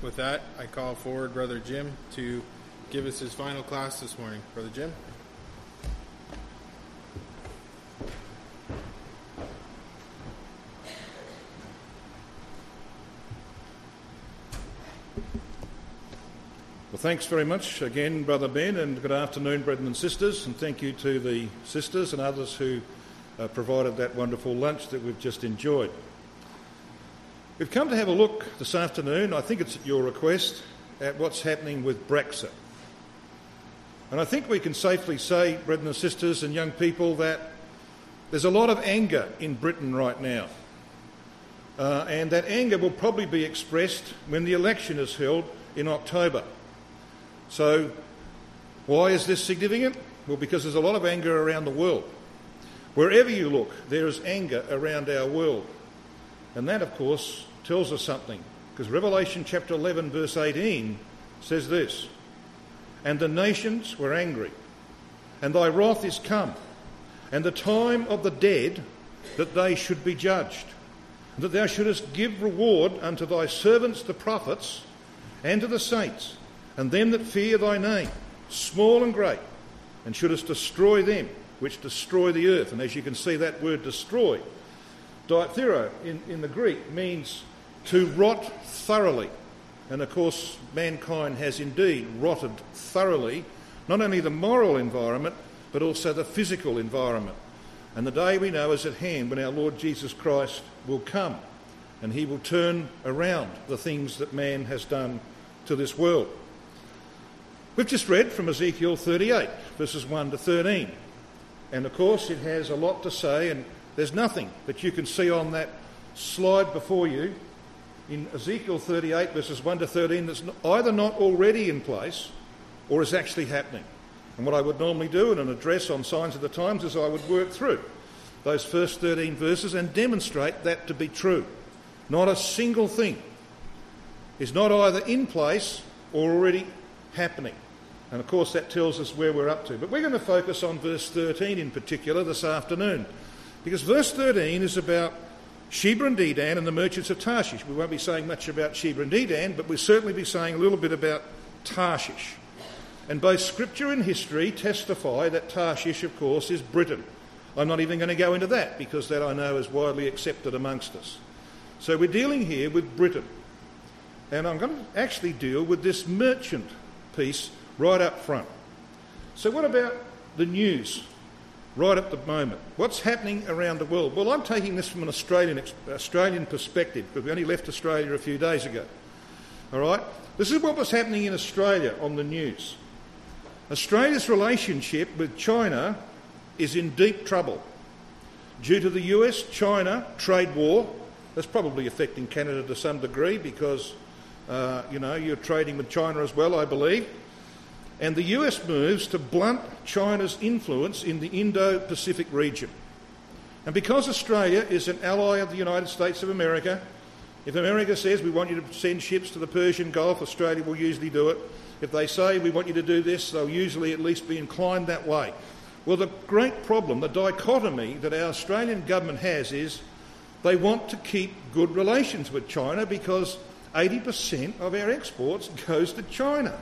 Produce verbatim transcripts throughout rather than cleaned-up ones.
With that, I call forward Brother Jim to give us his final class this morning. Brother Jim? Well, thanks very much again, Brother Ben, and good afternoon, brethren and sisters, and thank you to the sisters and others who uh, provided that wonderful lunch that we've just enjoyed. We've come to have a look this afternoon, I think it's at your request, at what's happening with Brexit. And I think we can safely say, brethren and sisters and young people, that there's a lot of anger in Britain right now. Uh, and that anger will probably be expressed when the election is held in October. So, why is this significant? Well, because there's a lot of anger around the world. Wherever you look, there is anger around our world. And that, of course, tells us something. Because Revelation chapter eleven, verse eighteen says this, "And the nations were angry, and thy wrath is come, and the time of the dead that they should be judged, and that thou shouldest give reward unto thy servants the prophets, and to the saints, and them that fear thy name, small and great, and shouldest destroy them which destroy the earth." And as you can see, that word destroy, diathero in, in the Greek, means to rot thoroughly. And of course, mankind has indeed rotted thoroughly, not only the moral environment, but also the physical environment. And the day we know is at hand when our Lord Jesus Christ will come, and he will turn around the things that man has done to this world. We've just read from Ezekiel thirty-eight, verses one to thirteen. And of course it has a lot to say, and there's nothing that you can see on that slide before you in Ezekiel thirty-eight, verses one to thirteen, that's either not already in place or is actually happening. And what I would normally do in an address on Signs of the Times is I would work through those first thirteen verses and demonstrate that to be true. Not a single thing is not either in place or already happening. And of course that tells us where we're up to. But we're going to focus on verse thirteen in particular this afternoon, because verse thirteen is about Sheba and Dedan and the merchants of Tarshish. We won't be saying much about Sheba and Dedan, but we'll certainly be saying a little bit about Tarshish. And both scripture and history testify that Tarshish, of course, is Britain. I'm not even going to go into that, because that I know is widely accepted amongst us. So we're dealing here with Britain. And I'm going to actually deal with this merchant piece right up front. So what about the news right at the moment? What's happening around the world? Well, I'm taking this from an Australian Australian perspective, because we only left Australia a few days ago. All right? This is what was happening in Australia on the news. Australia's relationship with China is in deep trouble due to the U S China trade war. That's probably affecting Canada to some degree, because, uh, you know, you're trading with China as well, I believe. And the U S moves to blunt China's influence in the Indo-Pacific region. And because Australia is an ally of the United States of America, if America says we want you to send ships to the Persian Gulf, Australia will usually do it. If they say we want you to do this, they'll usually at least be inclined that way. Well, the great problem, the dichotomy that our Australian government has is they want to keep good relations with China, because eighty percent of our exports goes to China.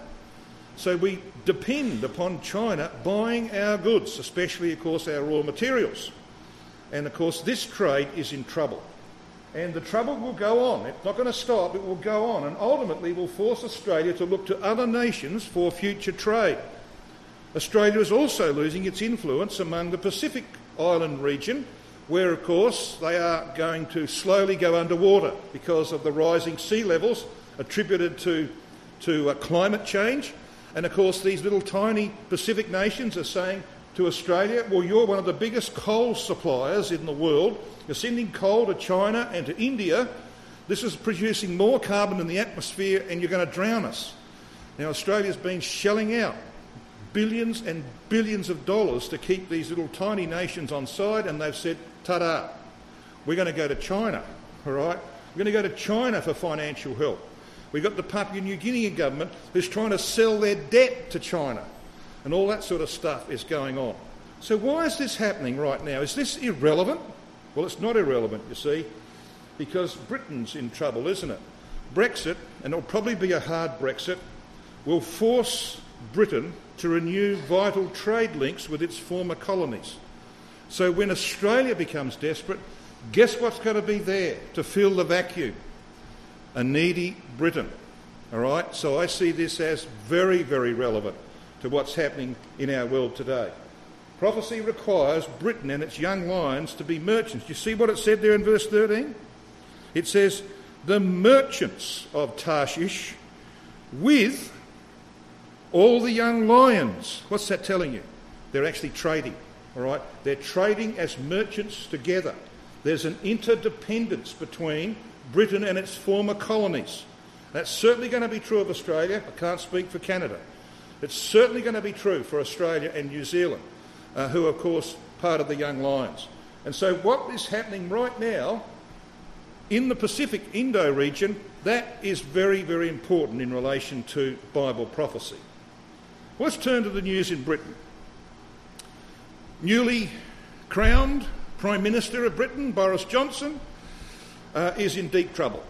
So we depend upon China buying our goods, especially, of course, our raw materials. And, of course, this trade is in trouble. And the trouble will go on. It's not going to stop, it will go on, and ultimately will force Australia to look to other nations for future trade. Australia is also losing its influence among the Pacific Island region, where, of course, they are going to slowly go underwater because of the rising sea levels attributed to, to uh, climate change. And, of course, these little tiny Pacific nations are saying to Australia, well, you're one of the biggest coal suppliers in the world. You're sending coal to China and to India. This is producing more carbon in the atmosphere, and you're going to drown us. Now, Australia's been shelling out billions and billions of dollars to keep these little tiny nations on side, and they've said, ta-da, we're going to go to China, all right? We're going to go to China for financial help. We've got the Papua New Guinea government who's trying to sell their debt to China, and all that sort of stuff is going on. So why is this happening right now? Is this irrelevant? Well, it's not irrelevant, you see, because Britain's in trouble, isn't it? Brexit, and it'll probably be a hard Brexit, will force Britain to renew vital trade links with its former colonies. So when Australia becomes desperate, guess what's going to be there to fill the vacuum? A needy Britain. All right? So I see this as very, very relevant to what's happening in our world today. Prophecy requires Britain and its young lions to be merchants. You see what it said there in verse thirteen? It says, the merchants of Tarshish with all the young lions. What's that telling you? They're actually trading, all right? They're trading as merchants together. There's an interdependence between Britain and its former colonies. That's certainly going to be true of Australia. I can't speak for Canada. It's certainly going to be true for Australia and New Zealand, uh, who are, of course, part of the Young Lions. And so what is happening right now in the Pacific Indo region, that is very, very important in relation to Bible prophecy. Let's turn to the news in Britain. Newly crowned Prime Minister of Britain, Boris Johnson, uh, is in deep trouble.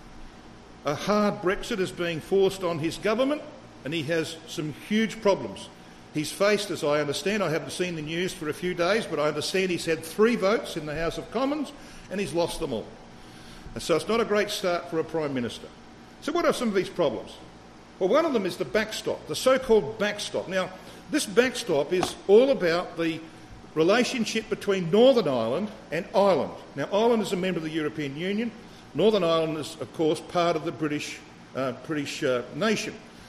A hard Brexit is being forced on his government, and he has some huge problems. He's faced, as I understand, I haven't seen the news for a few days, but I understand he's had three votes in the House of Commons, and he's lost them all. And so it's not a great start for a Prime Minister. So what are some of these problems? Well, one of them is the backstop, the so-called backstop. Now, this backstop is all about the relationship between Northern Ireland and Ireland. Now, Ireland is a member of the European Union. Northern Ireland is, of course, part of the British, uh, British uh, nation.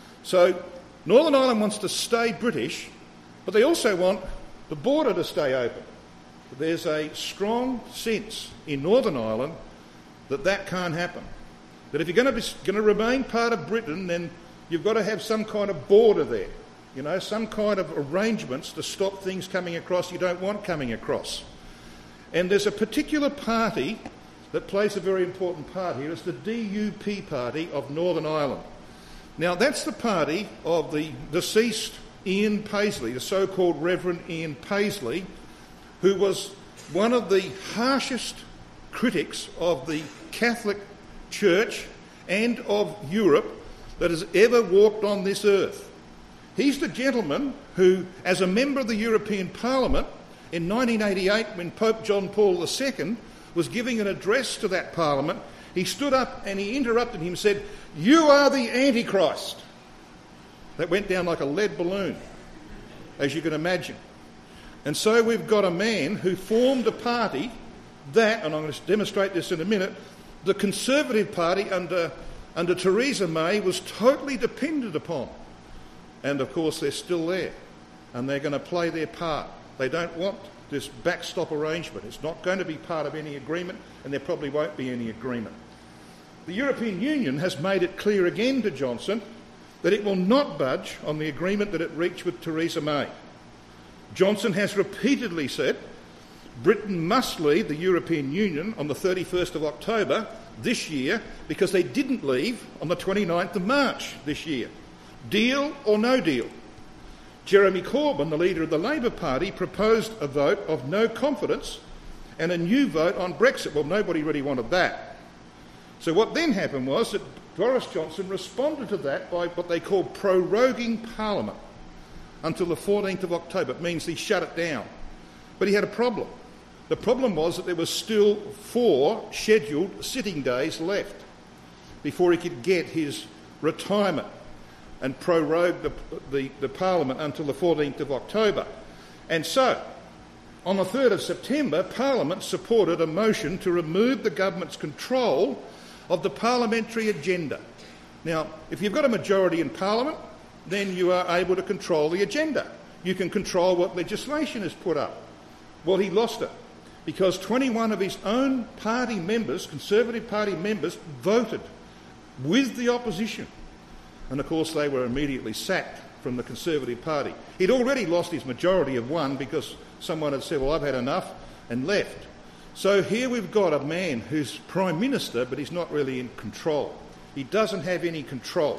So Northern Ireland wants to stay British, but they also want the border to stay open. There's a strong sense in Northern Ireland that that can't happen. That if you're going to, be, going to remain part of Britain, then you've got to have some kind of border there. You know, some kind of arrangements to stop things coming across you don't want coming across. And there's a particular party that plays a very important part here. It's the D U P party of Northern Ireland. Now, that's the party of the deceased Ian Paisley, the so-called Reverend Ian Paisley, who was one of the harshest critics of the Catholic Church and of Europe that has ever walked on this earth. He's the gentleman who, as a member of the European Parliament in nineteen eighty-eight, when Pope John Paul the Second was giving an address to that Parliament, he stood up and he interrupted him and said, "You are the Antichrist." That went down like a lead balloon, as you can imagine. And so we've got a man who formed a party that, and I'm going to demonstrate this in a minute, the Conservative Party under, under Theresa May was totally dependent upon. And of course they're still there, and they're going to play their part. They don't want this backstop arrangement. It's not going to be part of any agreement, and there probably won't be any agreement. The European Union has made it clear again to Johnson that it will not budge on the agreement that it reached with Theresa May. Johnson has repeatedly said Britain must leave the European Union on the thirty-first of October this year because they didn't leave on the twenty-ninth of March this year. Deal or no deal? Jeremy Corbyn, the leader of the Labour Party, proposed a vote of no confidence and a new vote on Brexit. Well, nobody really wanted that. So what then happened was that Boris Johnson responded to that by what they call proroguing Parliament until the fourteenth of October. It means he shut it down. But he had a problem. The problem was that there were still four scheduled sitting days left before he could get his retirement and prorogue the, the, the Parliament until the fourteenth of October. And so, on the third of September, Parliament supported a motion to remove the government's control of the parliamentary agenda. Now, if you've got a majority in Parliament, then you are able to control the agenda. You can control what legislation is put up. Well, he lost it because twenty-one of his own party members, Conservative Party members, voted with the opposition. And of course they were immediately sacked from the Conservative Party. He'd already lost his majority of one because someone had said, well, I've had enough, and left. So here we've got a man who's Prime Minister, but he's not really in control. He doesn't have any control.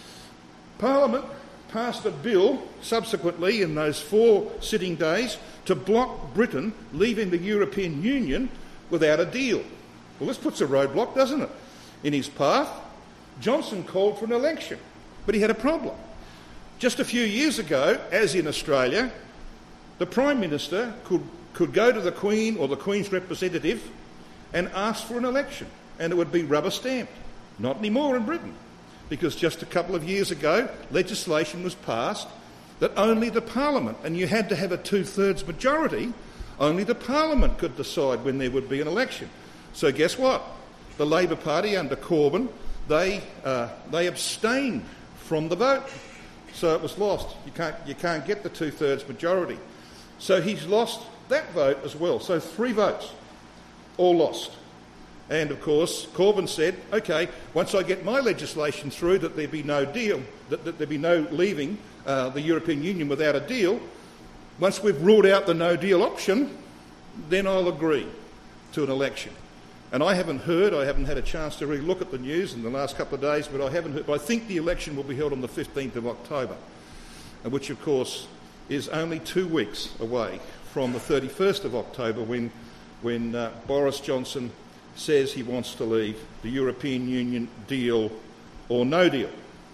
Parliament passed a bill subsequently in those four sitting days to block Britain leaving the European Union without a deal. Well, this puts a roadblock, doesn't it, in his path. Johnson called for an election, but he had a problem. Just a few years ago, as in Australia, the Prime Minister could, could go to the Queen or the Queen's representative and ask for an election, and it would be rubber stamped. Not anymore in Britain, because just a couple of years ago, legislation was passed that only the Parliament, and you had to have a two-thirds majority, only the Parliament could decide when there would be an election. So guess what? The Labor Party under Corbyn, they uh, they abstained from the vote, so it was lost. You can't you can't get the two-thirds majority. So he's lost that vote as well. So three votes, all lost. And of course, Corbyn said, "Okay, once I get my legislation through that there be no deal, that, that there be no leaving uh, the European Union without a deal. Once we've ruled out the no-deal option, then I'll agree to an election." And I haven't heard, I haven't had a chance to really look at the news in the last couple of days, but I haven't heard, but I think the election will be held on the fifteenth of October, which of course is only two weeks away from the thirty-first of October when, when uh, Boris Johnson says he wants to leave the European Union, deal or no deal.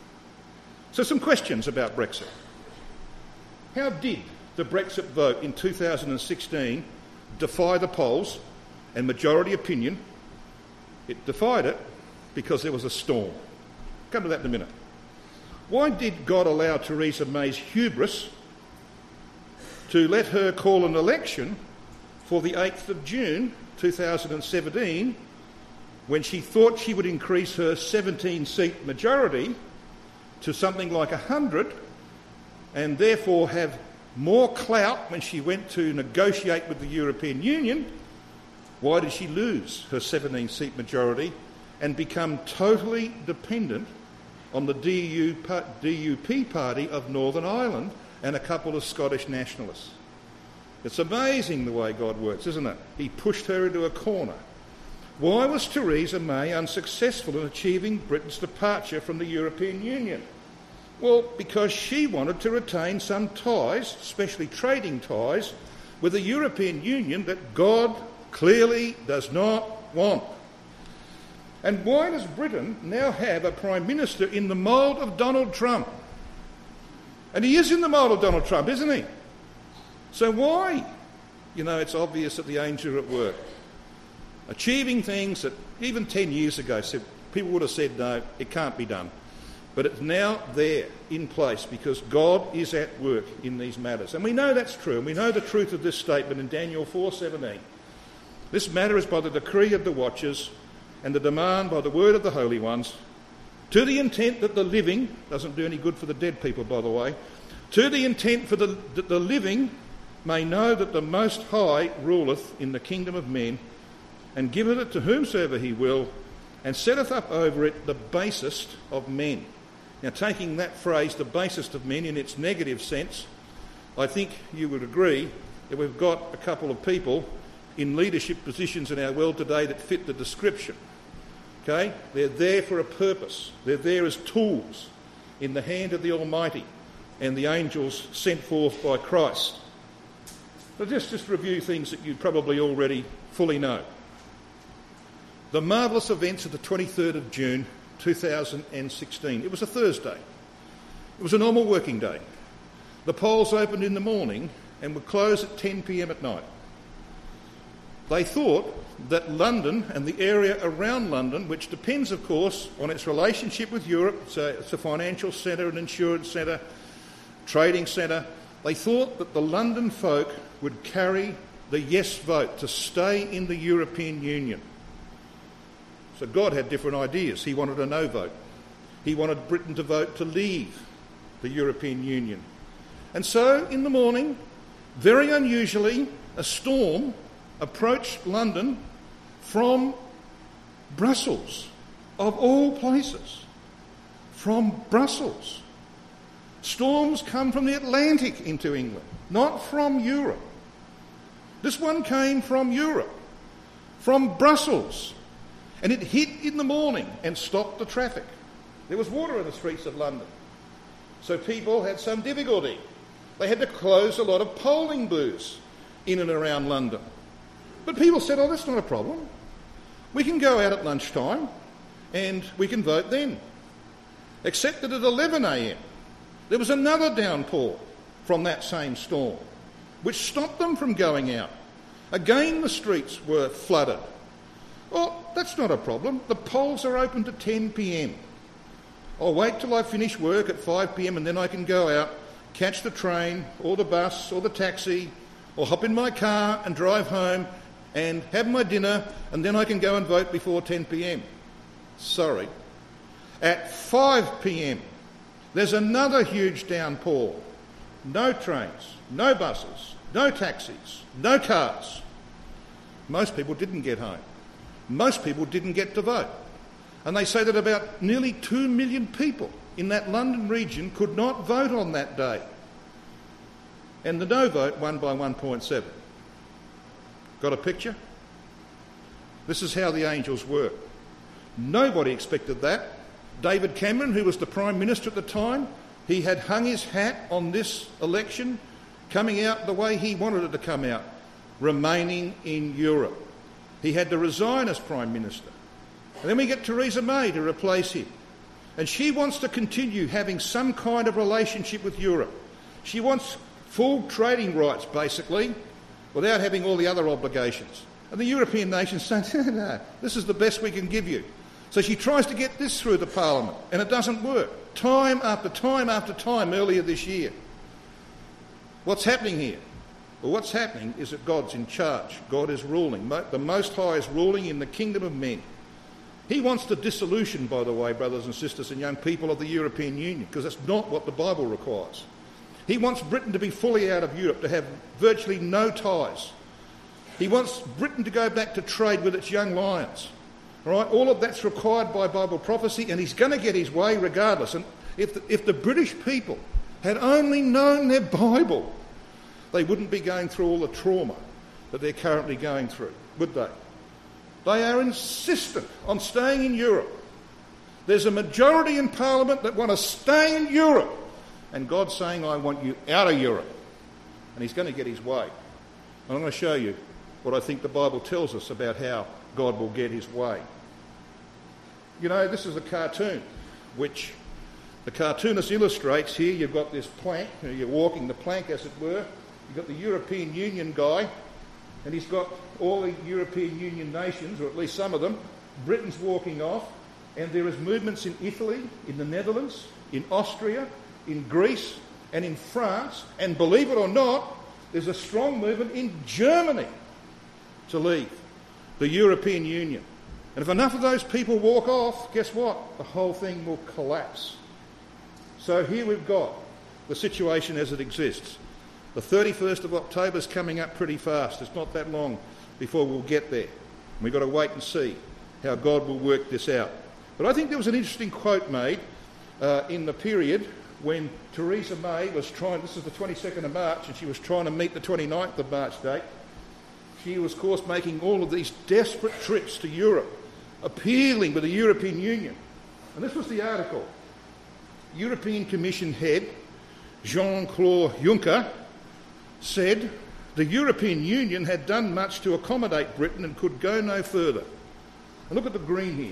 So some questions about Brexit. How did the Brexit vote in two thousand sixteen defy the polls and majority opinion? It defied it because there was a storm. Come to that in a minute. Why did God allow Theresa May's hubris to let her call an election for the eighth of June two thousand seventeen when she thought she would increase her seventeen-seat majority to something like one hundred and therefore have more clout when she went to negotiate with the European Union? Why did she lose her seventeen-seat majority and become totally dependent on the D U P party of Northern Ireland and a couple of Scottish nationalists? It's amazing the way God works, isn't it? He pushed her into a corner. Why was Theresa May unsuccessful in achieving Britain's departure from the European Union? Well, because she wanted to retain some ties, especially trading ties, with the European Union that God clearly does not want. And why does Britain now have a Prime Minister in the mould of Donald Trump? And he is in the mould of Donald Trump, isn't he? So why? You know, it's obvious that the angels are at work. Achieving things that even ten years ago said, people would have said, no, it can't be done. But it's now there, in place, because God is at work in these matters. And we know that's true, and we know the truth of this statement in Daniel four seventeen. This matter is by the decree of the watchers and the demand by the word of the holy ones, to the intent that the living, doesn't do any good for the dead people, by the way, to the intent for the, that the living may know that the Most High ruleth in the kingdom of men, and giveth it to whomsoever he will, and setteth up over it the basest of men. Now, taking that phrase, the basest of men, in its negative sense, I think you would agree that we've got a couple of people in leadership positions in our world today that fit the description. Okay? They're there for a purpose. They're there as tools in the hand of the Almighty and the angels sent forth by Christ. So just, just review things that you probably already fully know. The marvellous events of the twenty-third of June two thousand sixteen. It was a Thursday. It was a normal working day. The polls opened in the morning and would close at ten p.m. at night. They thought that London and the area around London, which depends, of course, on its relationship with Europe, so it's a financial centre, an insurance centre, trading centre, they thought that the London folk would carry the yes vote to stay in the European Union. So God had different ideas. He wanted a no vote. He wanted Britain to vote to leave the European Union. And so, in the morning, very unusually, a storm approached London from Brussels, of all places. From Brussels. Storms come from the Atlantic into England, not from Europe. This one came from Europe, from Brussels. And it hit in the morning and stopped the traffic. There was water in the streets of London. So people had some difficulty. They had to close a lot of polling booths in and around London. But people said, oh, that's not a problem. We can go out at lunchtime and we can vote then. except that at eleven a.m. there was another downpour from that same storm, which stopped them from going out. Again, the streets were flooded. Well, that's not a problem. The polls are open to ten p.m. I'll wait till I finish work at five p.m. and then I can go out, catch the train or the bus or the taxi, or hop in my car and drive home and have my dinner, and then I can go and vote before ten p.m. Sorry. At five p.m, there's another huge downpour. No trains, no buses, no taxis, no cars. Most people didn't get home. Most people didn't get to vote. And they say that about nearly two million people in that London region could not vote on that day. And the no vote won by one point seven. Got a picture? This is how the angels work. Nobody expected that. David Cameron, who was the Prime Minister at the time, he had hung his hat on this election coming out the way he wanted it to come out, remaining in Europe. He had to resign as Prime Minister. And then we get Theresa May to replace him. And she wants to continue having some kind of relationship with Europe. She wants full trading rights, basically, without having all the other obligations. And the European nations say, no, this is the best we can give you. So she tries to get this through the Parliament, and it doesn't work. Time after time after time earlier this year. What's happening here? Well, what's happening is that God's in charge. God is ruling. The Most High is ruling in the kingdom of men. He wants the dissolution, by the way, brothers and sisters and young people, of the European Union, because that's not what the Bible requires. He wants Britain to be fully out of Europe, to have virtually no ties. He wants Britain to go back to trade with its young lions. All right? All of that's required by Bible prophecy, and he's going to get his way regardless. And if the, if the British people had only known their Bible, they wouldn't be going through all the trauma that they're currently going through, would they? They are insistent on staying in Europe. There's a majority in Parliament that want to stay in Europe. And God's saying, I want you out of Europe. And he's going to get his way. And I'm going to show you what I think the Bible tells us about how God will get his way. You know, this is a cartoon, which the cartoonist illustrates here. You've got this plank, you're walking the plank, as it were. You've got the European Union guy, and he's got all the European Union nations, or at least some of them. Britain's walking off, and there is movements in Italy, in the Netherlands, in Austria, in Greece, and in France, and believe it or not, there's a strong movement in Germany to leave the European Union. And if enough of those people walk off, guess what? The whole thing will collapse. So here we've got the situation as it exists. The thirty-first of October is coming up pretty fast. It's not that long before we'll get there. We've got to wait and see how God will work this out. But I think there was an interesting quote made uh, in the period when Theresa May was trying, this is the twenty-second of March, and she was trying to meet the twenty-ninth of March date. She was, of course, making all of these desperate trips to Europe, appealing with the European Union. And this was the article. European Commission head Jean-Claude Juncker said the European Union had done much to accommodate Britain and could go no further. And look at the green here.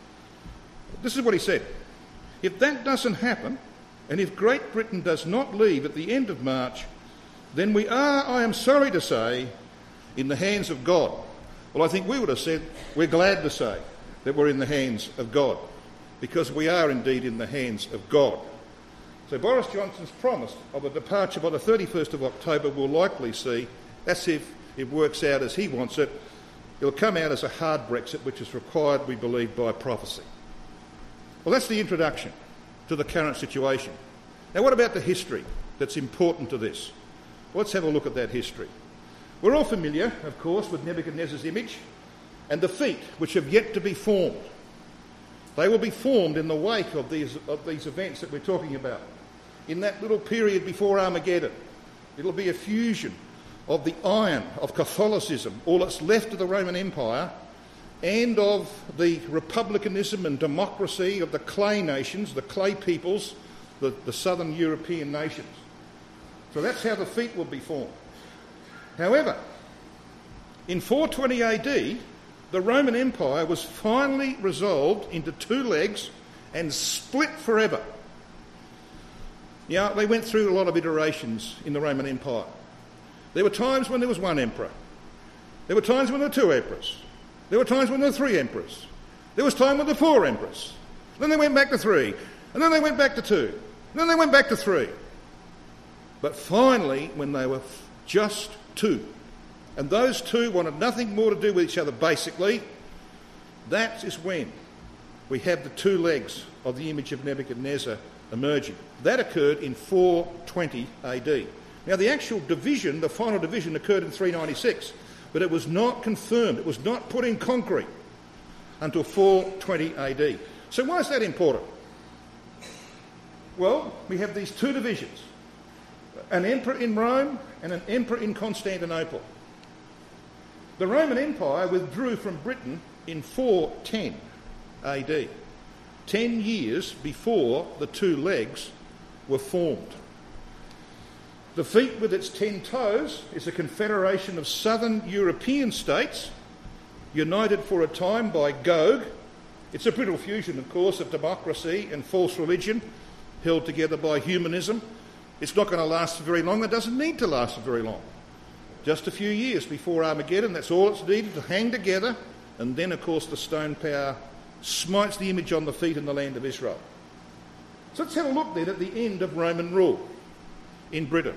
This is what he said. If that doesn't happen, and if Great Britain does not leave at the end of March, then we are, I am sorry to say, in the hands of God. Well, I think we would have said we're glad to say that we're in the hands of God, because we are indeed in the hands of God. So Boris Johnson's promise of a departure by the thirty-first of October will likely see, that's if it works out as he wants it, it'll come out as a hard Brexit, which is required, we believe, by prophecy. Well, that's the introduction to the current situation. Now, what about the history that's important to this? Well, let's have a look at that history. We're all familiar, of course, with Nebuchadnezzar's image and the feet which have yet to be formed. They will be formed in the wake of these, of these events that we're talking about. In that little period before Armageddon, it'll be a fusion of the iron of Catholicism, all that's left of the Roman Empire, and of the republicanism and democracy of the clay nations, the clay peoples, the, the southern European nations. So that's how the feet will be formed. However, in four twenty A D, the Roman Empire was finally resolved into two legs and split forever. Yeah, they went through a lot of iterations in the Roman Empire. There were times when there was one emperor. There were times when there were two emperors. There were times when there were three emperors. There was time when there were four emperors. Then they went back to three. And then they went back to two. And then they went back to three. But finally, when they were just two, and those two wanted nothing more to do with each other basically, that is when we have the two legs of the image of Nebuchadnezzar emerging. That occurred in four twenty A D. Now the actual division, the final division, occurred in three ninety-six, but it was not confirmed, it was not put in concrete until four twenty A D. So why is that important? Well, we have these two divisions, an emperor in Rome and an emperor in Constantinople. The Roman Empire withdrew from Britain in four ten A D, ten years before the two legs were formed. The feet with its ten toes is a confederation of southern European states, united for a time by Gog. It's a brittle fusion, of course, of democracy and false religion, held together by humanism. It's not going to last for very long. It doesn't need to last for very long. Just a few years before Armageddon, that's all it's needed to hang together. And then, of course, the stone power smites the image on the feet in the land of Israel. So let's have a look then at the end of Roman rule in Britain.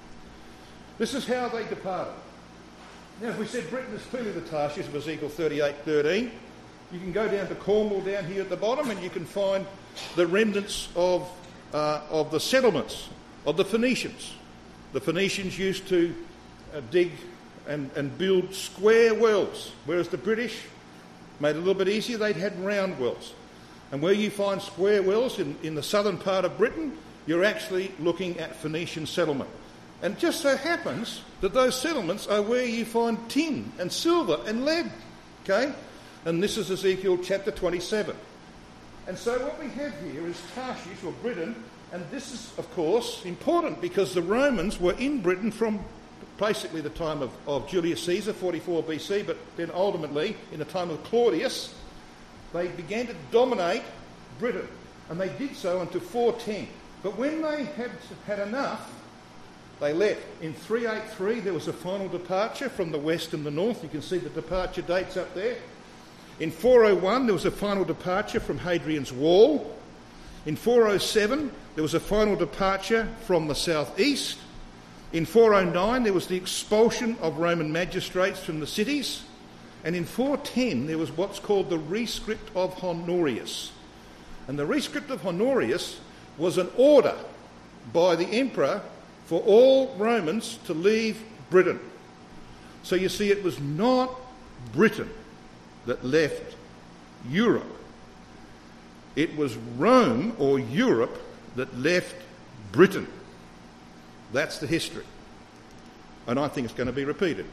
This is how they departed. Now, as we said, Britain is clearly the Tarshish of Ezekiel thirty-eight thirteen. You can go down to Cornwall down here at the bottom and you can find the remnants of, uh, of the settlements of the Phoenicians. The Phoenicians used to uh, dig and, and build square wells, whereas the British made it a little bit easier. They'd had round wells. And where you find square wells in, in the southern part of Britain, you're actually looking at Phoenician settlement. And it just so happens that those settlements are where you find tin and silver and lead. Okay? And this is Ezekiel chapter twenty-seven. And so what we have here is Tarshish, or Britain, and this is, of course, important because the Romans were in Britain from basically the time of, of Julius Caesar, forty-four B C, but then ultimately, in the time of Claudius, they began to dominate Britain, and they did so until four ten. But when they had had enough, they left. In three eighty-three, there was a final departure from the west and the north. You can see the departure dates up there. In four oh one, there was a final departure from Hadrian's Wall. In four oh seven, there was a final departure from the southeast. In four oh nine, there was the expulsion of Roman magistrates from the cities. And in four ten, there was what's called the Rescript of Honorius. And the Rescript of Honorius was an order by the emperor for all Romans to leave Britain. So you see, it was not Britain that left Europe. It was Rome or Europe that left Britain. That's the history. And I think it's going to be repeated.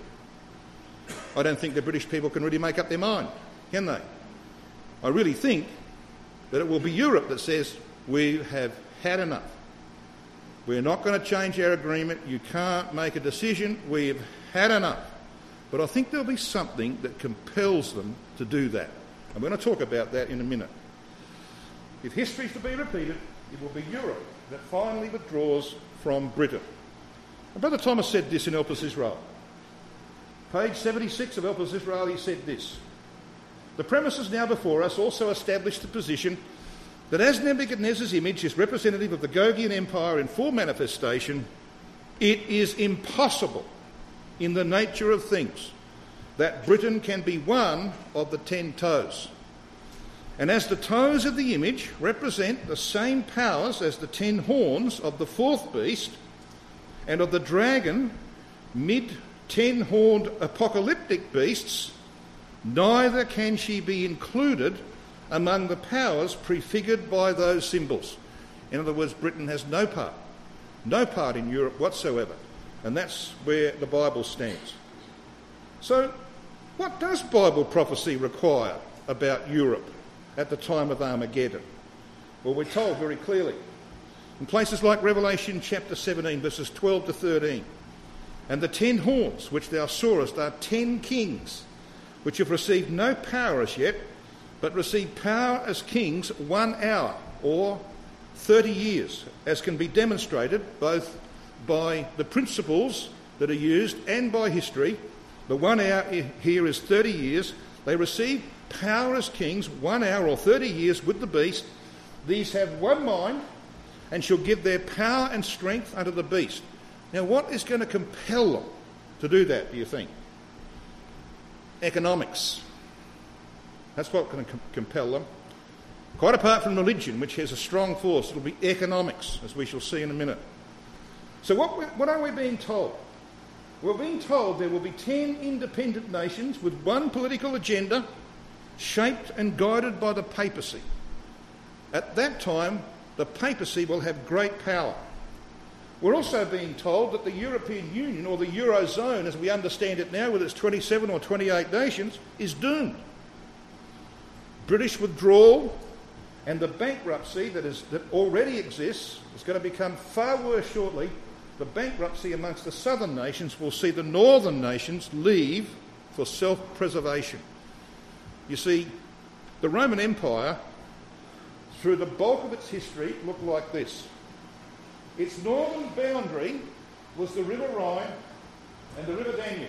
I don't think the British people can really make up their mind, can they? I really think that it will be Europe that says, we have had enough. We're not going to change our agreement. You can't make a decision. We've had enough. But I think there'll be something that compels them to do that. I'm going to talk about that in a minute. If history is to be repeated, it will be Europe that finally withdraws from Britain. And Brother Thomas said this in Elpis Israel. Page seventy-six of Elpis Israel, he said this. The premises now before us also establish the position that as Nebuchadnezzar's image is representative of the Gogian Empire in full manifestation, it is impossible in the nature of things that Britain can be one of the ten toes. And as the toes of the image represent the same powers as the ten horns of the fourth beast and of the dragon mid ten-horned apocalyptic beasts, neither can she be included among the powers prefigured by those symbols. In other words, Britain has no part, no part in Europe whatsoever. And that's where the Bible stands. So, what does Bible prophecy require about Europe at the time of Armageddon? Well, we're told very clearly. In places like Revelation chapter seventeen, verses twelve to thirteen, and the ten horns which thou sawest are ten kings, which have received no power as yet, but receive power as kings one hour or thirty years, as can be demonstrated both by the principles that are used and by history. The one hour here is thirty years. They receive power as kings one hour or thirty years with the beast. These have one mind and shall give their power and strength unto the beast. Now, what is going to compel them to do that, do you think? Economics. That's what can com- compel them. Quite apart from religion, which has a strong force, it'll be economics, as we shall see in a minute. So what, we, what are we being told? We're being told there will be ten independent nations with one political agenda, shaped and guided by the papacy. At that time, the papacy will have great power. We're also being told that the European Union, or the Eurozone as we understand it now with its twenty-seven or twenty-eight nations, is doomed. British withdrawal and the bankruptcy that, is, that already exists is going to become far worse shortly. The bankruptcy amongst the southern nations will see the northern nations leave for self-preservation. You see, the Roman Empire, through the bulk of its history, looked like this. Its northern boundary was the River Rhine and the River Danube.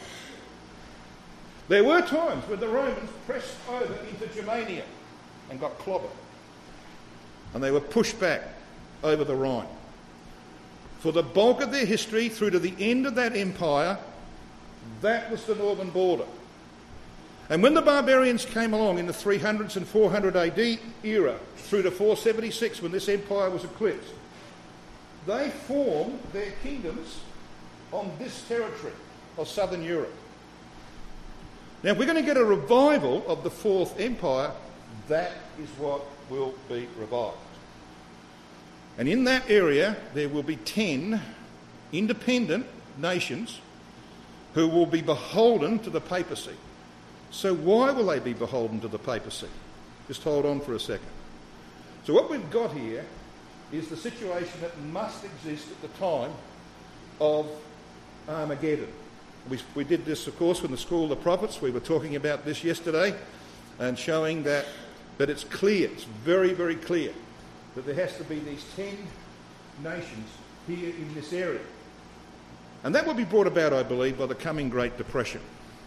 There were times when the Romans pressed over into Germania and got clobbered, and they were pushed back over the Rhine. For the bulk of their history, through to the end of that empire, that was the northern border. And when the barbarians came along in the three hundreds and four hundred A D era, through to four seventy-six, when this empire was eclipsed, they formed their kingdoms on this territory of southern Europe. Now, if we're going to get a revival of the Fourth Empire, that is what will be revived. And in that area, there will be ten independent nations who will be beholden to the papacy. So why will they be beholden to the papacy? Just hold on for a second. So what we've got here is the situation that must exist at the time of Armageddon. We, we did this, of course, in the School of the Prophets. We were talking about this yesterday and showing that, that it's clear, it's very, very clear, that there has to be these ten nations here in this area. And that will be brought about, I believe, by the coming Great Depression.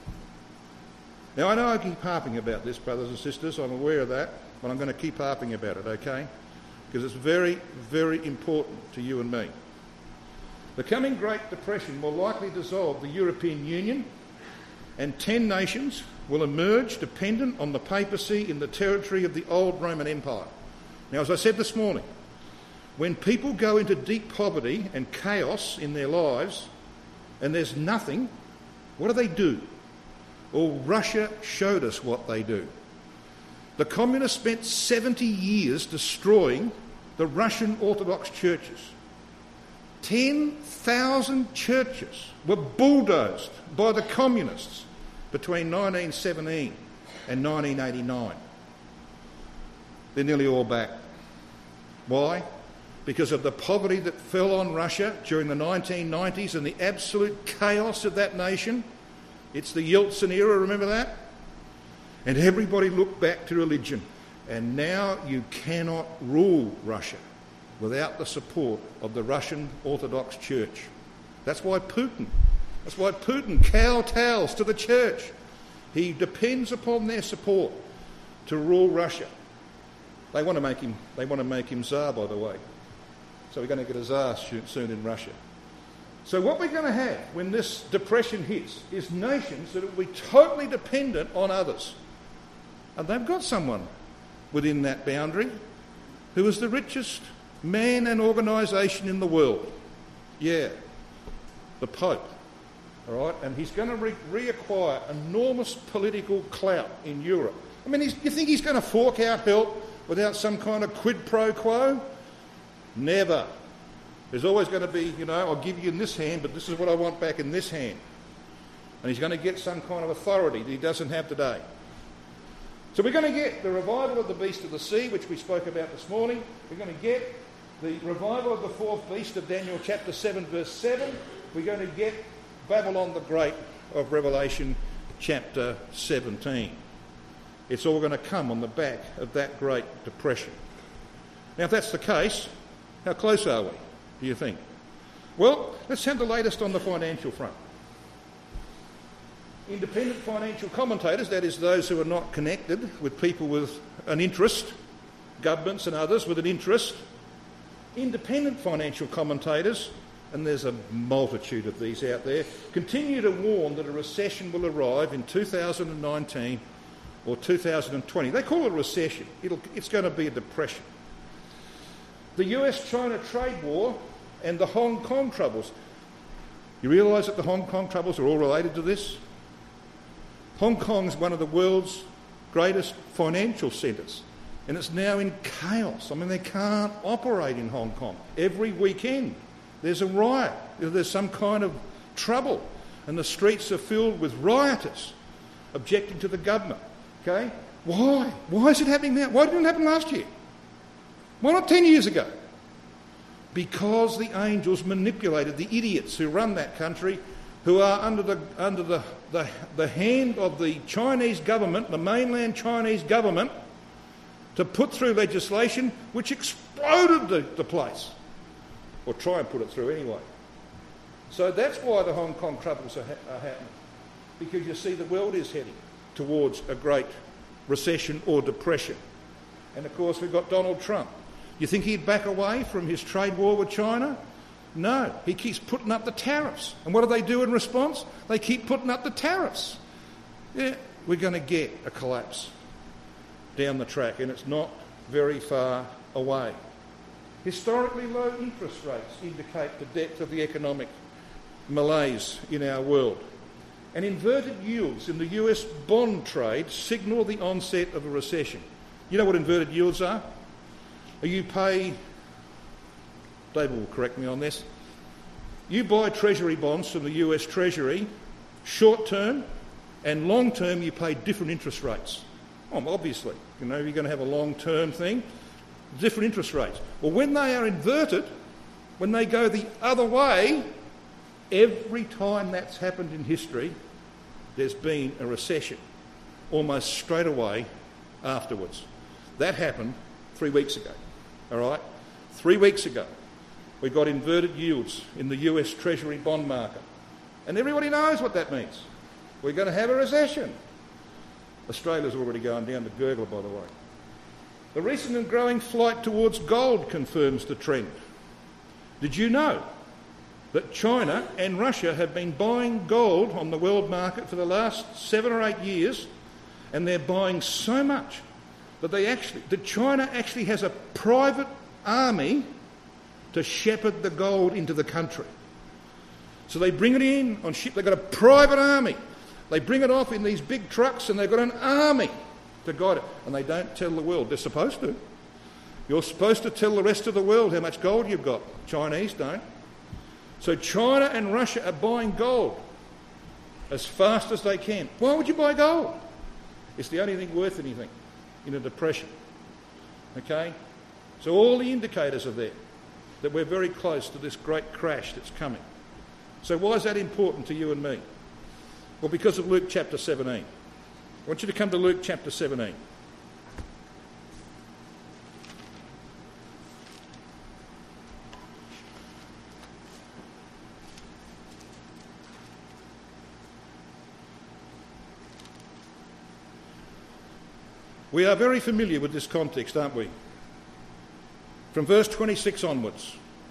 Now, I know I keep harping about this, brothers and sisters, I'm aware of that, but I'm going to keep harping about it, okay? Because it's very, very important to you and me. The coming Great Depression will likely dissolve the European Union, and ten nations will emerge dependent on the papacy in the territory of the old Roman Empire. Now, as I said this morning, when people go into deep poverty and chaos in their lives and there's nothing, what do they do? Well, Russia showed us what they do. The communists spent seventy years destroying the Russian Orthodox churches. ten thousand churches were bulldozed by the communists between nineteen seventeen and nineteen eighty-nine. They're nearly all back. Why? Because of the poverty that fell on Russia during the nineteen nineties and the absolute chaos of that nation. It's the Yeltsin era, remember that? And everybody looked back to religion. And now you cannot rule Russia without the support of the Russian Orthodox Church. That's why Putin, that's why Putin kowtows to the church. He depends upon their support to rule Russia. They want to make him, they want to make him Tsar, by the way. So we're going to get a Tsar soon in Russia. So what we're going to have when this depression hits is nations that will be totally dependent on others. And they've got someone within that boundary who is the richest man and organisation in the world. Yeah, the Pope. All right, and he's going to re- reacquire enormous political clout in Europe. I mean, he's, you think he's going to fork out help without some kind of quid pro quo? Never. There's always going to be, you know, I'll give you in this hand, but this is what I want back in this hand. And he's going to get some kind of authority that he doesn't have today. So we're going to get the revival of the beast of the sea, which we spoke about this morning. We're going to get the revival of the fourth beast of Daniel chapter seven, verse seven. We're going to get Babylon the Great of Revelation chapter seventeen. It's all going to come on the back of that Great Depression. Now, if that's the case, how close are we, do you think? Well, let's have the latest on the financial front. Independent financial commentators, that is those who are not connected with people with an interest, governments and others with an interest, independent financial commentators, and there's a multitude of these out there, continue to warn that a recession will arrive in two thousand nineteen or two thousand twenty. They call it a recession. It'll, it's going to be a depression. The U S China trade war and the Hong Kong troubles. You realise that the Hong Kong troubles are all related to this? Hong Kong is one of the world's greatest financial centres, and it's now in chaos. I mean, they can't operate in Hong Kong. Every weekend there's a riot, there's some kind of trouble, and the streets are filled with rioters objecting to the government. Okay? Why? Why is it happening now? Why didn't it happen last year? Why not ten years ago? Because the angels manipulated the idiots who run that country, who are under the under the, the, the hand of the Chinese government, the mainland Chinese government, to put through legislation which exploded the, the place. Or try and put it through anyway. So that's why the Hong Kong troubles are, ha- are happening. Because you see the world is heading towards a great recession or depression. And of course we've got Donald Trump. You think he'd back away from his trade war with China? No, he keeps putting up the tariffs. And what do they do in response? They keep putting up the tariffs. Yeah, we're going to get a collapse down the track, and it's not very far away. Historically low interest rates indicate the depth of the economic malaise in our world. And inverted yields in the U S bond trade signal the onset of a recession. You know what inverted yields are? You pay, David will correct me on this, you buy Treasury bonds from the U S Treasury, short term and long term you pay different interest rates. Oh, obviously, you know, you're going to have a long term thing, different interest rates. Well, when they are inverted, when they go the other way, every time that's happened in history, there's been a recession, almost straight away afterwards. That happened three weeks ago, all right? Three weeks ago, we got inverted yields in the U S Treasury bond market. And everybody knows what that means. We're going to have a recession. Australia's already going down the gurgler, by the way. The recent and growing flight towards gold confirms the trend. Did you know that China and Russia have been buying gold on the world market for the last seven or eight years, and they're buying so much that they actually, that China actually has a private army to shepherd the gold into the country. So they bring it in on ship. They've got a private army. They bring it off in these big trucks, and they've got an army to guide it. And they don't tell the world. They're supposed to. You're supposed to tell the rest of the world how much gold you've got. Chinese don't. So China and Russia are buying gold as fast as they can. Why would you buy gold? It's the only thing worth anything in a depression. Okay? So all the indicators are there that we're very close to this great crash that's coming. So why is that important to you and me? Well, because of Luke chapter seventeen. I want you to come to Luke chapter seventeen. We are very familiar with this context, aren't we? From verse twenty-six onwards.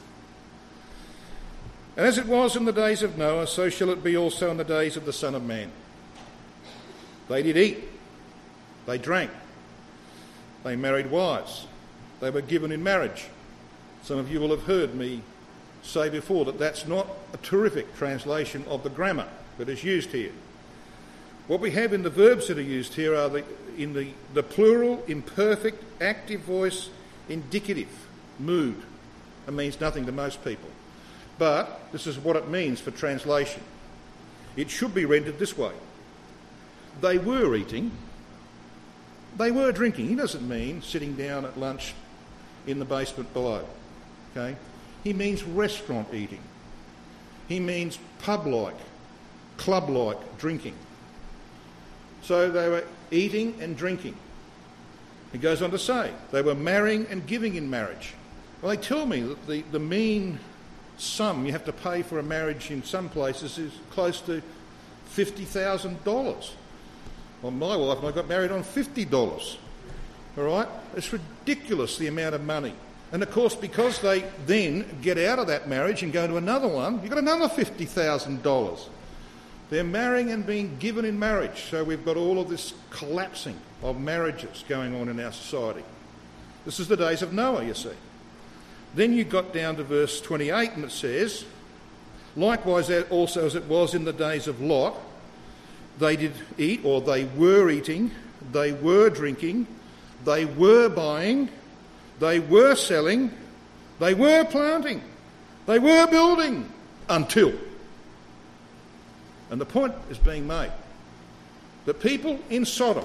And as it was in the days of Noah, so shall it be also in the days of the Son of Man. They did eat, they drank, they married wives, they were given in marriage. Some of you will have heard me say before that that's not a terrific translation of the grammar that is used here. What we have in the verbs that are used here are the, in the, the plural, imperfect, active voice, indicative, mood. It means nothing to most people. But this is what it means for translation. It should be rendered this way. They were eating, they were drinking. He doesn't mean sitting down at lunch in the basement below. Okay? He means restaurant eating. He means pub-like, club-like drinking. So they were eating and drinking. He goes on to say they were marrying and giving in marriage. Well, they tell me that the, the mean sum you have to pay for a marriage in some places is close to fifty thousand dollars. Well, my wife and I got married on fifty dollars. All right? It's ridiculous, the amount of money. And of course, because they then get out of that marriage and go to another one, you've got another fifty thousand dollars. They're marrying and being given in marriage. So we've got all of this collapsing of marriages going on in our society. This is the days of Noah, you see. Then you got down to verse twenty-eight and it says, likewise also as it was in the days of Lot, they did eat, or they were eating, they were drinking, they were buying, they were selling, they were planting, they were building, until. And the point is being made. The people in Sodom,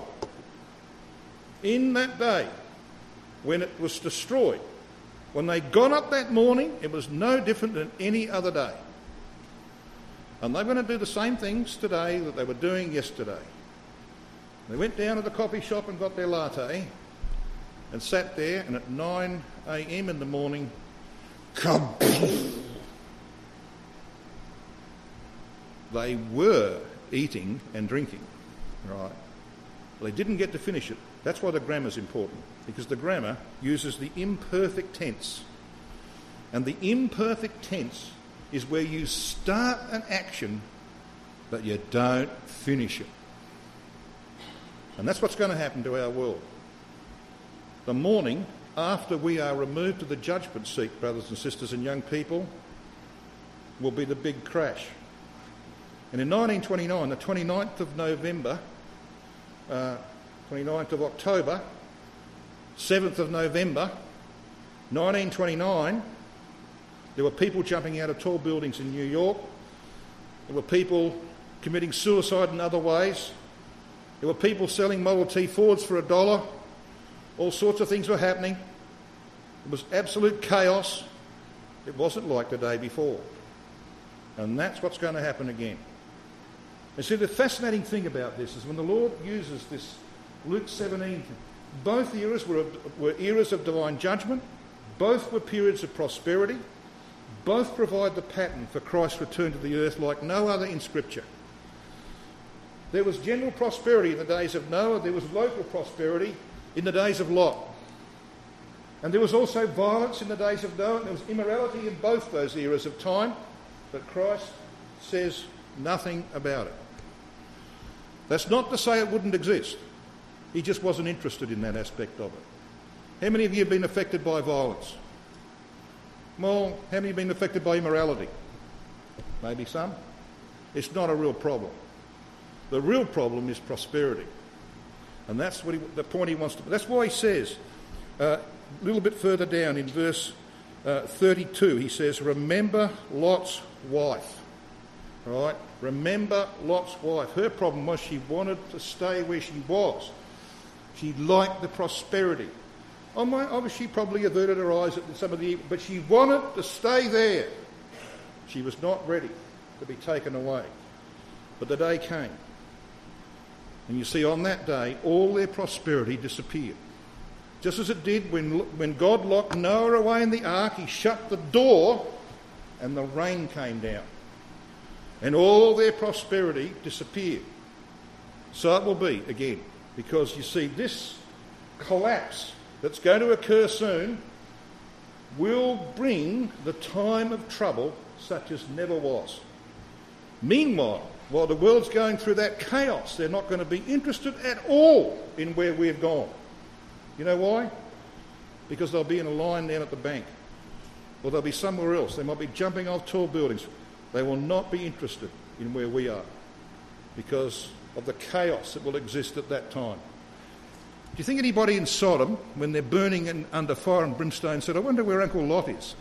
in that day, when it was destroyed, when they got up that morning, it was no different than any other day. And they're going to do the same things today that they were doing yesterday. They went down to the coffee shop and got their latte and sat there, and at nine a.m. in the morning, kaboom! They were eating and drinking, right? Well, they didn't get to finish it. That's why the grammar's important, because the grammar uses the imperfect tense. And the imperfect tense is where you start an action, but you don't finish it. And that's what's going to happen to our world. The morning after we are removed to the judgment seat, brothers and sisters and young people, will be the big crash. And in nineteen twenty-nine, the twenty-ninth of November, uh, twenty-ninth of October, seventh of November, nineteen twenty-nine, there were people jumping out of tall buildings in New York. There were people committing suicide in other ways. There were people selling Model T Fords for a dollar. All sorts of things were happening. It was absolute chaos. It wasn't like the day before. And that's what's going to happen again. And see, the fascinating thing about this is when the Lord uses this Luke seventeen, both eras were, were eras of divine judgment, both were periods of prosperity, both provide the pattern for Christ's return to the earth like no other in Scripture. There was general prosperity in the days of Noah, there was local prosperity in the days of Lot. And there was also violence in the days of Noah, and there was immorality in both those eras of time, but Christ says nothing about it. That's not to say it wouldn't exist. He just wasn't interested in that aspect of it. How many of you have been affected by violence? Well, how many have been affected by immorality? Maybe some. It's not a real problem. The real problem is prosperity. And that's what he, the point he wants to... That's why he says, uh, a little bit further down in verse uh, thirty-two, he says, remember Lot's wife. All right? Remember Lot's wife. Her problem was she wanted to stay where she was. She liked the prosperity. Oh my, obviously, she probably averted her eyes at some of the... But she wanted to stay there. She was not ready to be taken away. But the day came. And you see, on that day, all their prosperity disappeared. Just as it did when, when God locked Noah away in the ark, he shut the door and the rain came down. And all their prosperity disappeared. So it will be again. Because you see, this collapse that's going to occur soon will bring the time of trouble such as never was. Meanwhile, while the world's going through that chaos, they're not going to be interested at all in where we've gone. You know why? Because they'll be in a line down at the bank. Or they'll be somewhere else. They might be jumping off tall buildings. They will not be interested in where we are because of the chaos that will exist at that time. Do you think anybody in Sodom, when they're burning in, under fire and brimstone, said, I wonder where Uncle Lot is?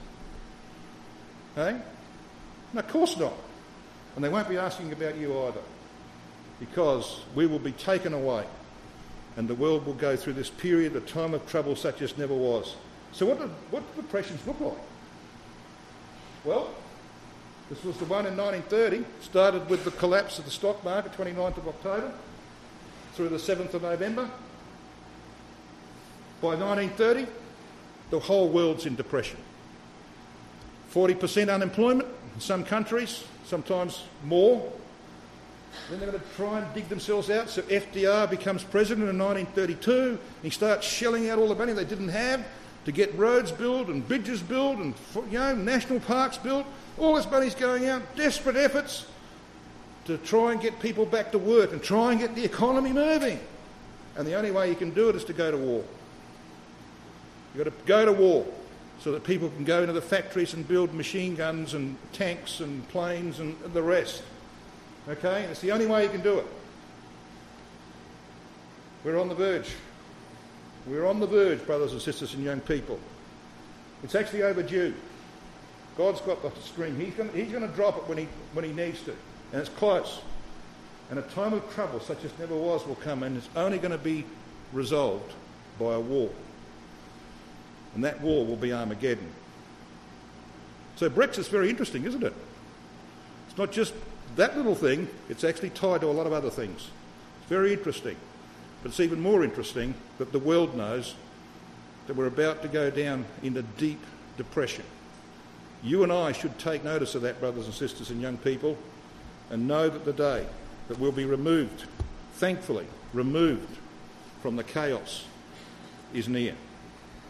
Hey? No, of course not. And they won't be asking about you either, because we will be taken away and the world will go through this period, a time of trouble such as never was. So what did, what did depressions look like? Well, this was the one in nineteen thirty, started with the collapse of the stock market, twenty-ninth of October. through the seventh of November. By nineteen thirty, the whole world's in depression. forty percent unemployment in some countries, sometimes more. Then they're going to try and dig themselves out. So F D R becomes president in nineteen thirty-two, and he starts shelling out all the money they didn't have to get roads built and bridges built and, you know, national parks built. All this money's going out, desperate efforts to try and get people back to work and try and get the economy moving. And the only way you can do it is to go to war. You've got to go to war so that people can go into the factories and build machine guns and tanks and planes and the rest. Okay? It's the only way you can do it. We're on the verge. We're on the verge, brothers and sisters and young people. It's actually overdue. God's got the string. He's going to, he's going to drop it when he, when he needs to. And it's close. And a time of trouble such as never was will come, and it's only going to be resolved by a war. And that war will be Armageddon. So Brexit's very interesting, isn't it? It's not just that little thing, it's actually tied to a lot of other things. It's very interesting. But it's even more interesting that the world knows that we're about to go down into deep depression. You and I should take notice of that, brothers and sisters and young people, and know that the day that we'll be removed, thankfully removed from the chaos, is near.